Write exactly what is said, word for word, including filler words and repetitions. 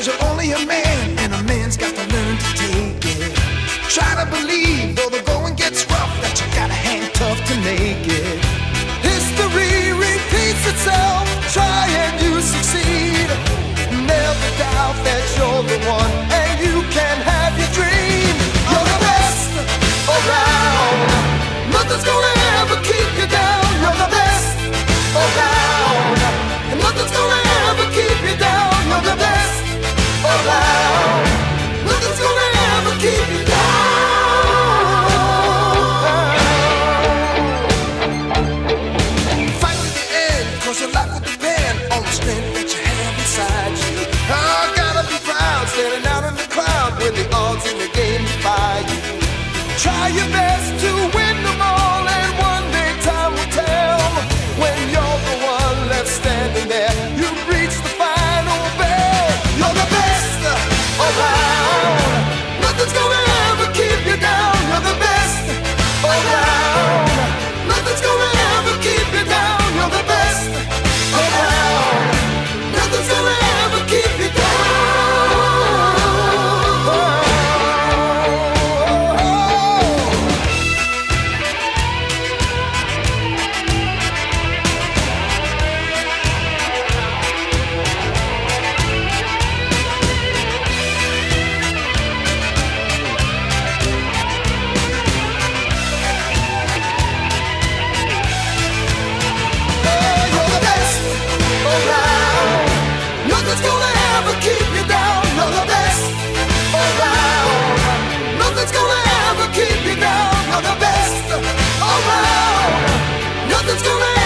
Cause you're only a man, and a man's got to learn to take it. Try to believe, though the going gets rough, that you gotta hang tough to make it. History repeats itself, try and you succeed. Never doubt that you're the one, and you can have your dream. You're the best around, nothing's gonna ever keep you down. You're the best around, and nothing's gonna ever keep you down. You're the best around, nothing's gonna ever keep you down. Fight to the end, cause your life will depend on the strength that you have inside you. I gotta be proud, standing out in the crowd when the odds in the game defy you. Try your best to win them all, and one day time will tell. When you're the one left standing there, you've reached the final bell. You're the best around, nothing's gonna ever keep you down. You're the best around, nothing's gonna ever keep you down. You're the best around, nothing's gonna ever keep you down. Nothing's gonna ever keep you down. You're the best around, nothing's gonna ever keep you down. You're the best around, nothing's gonna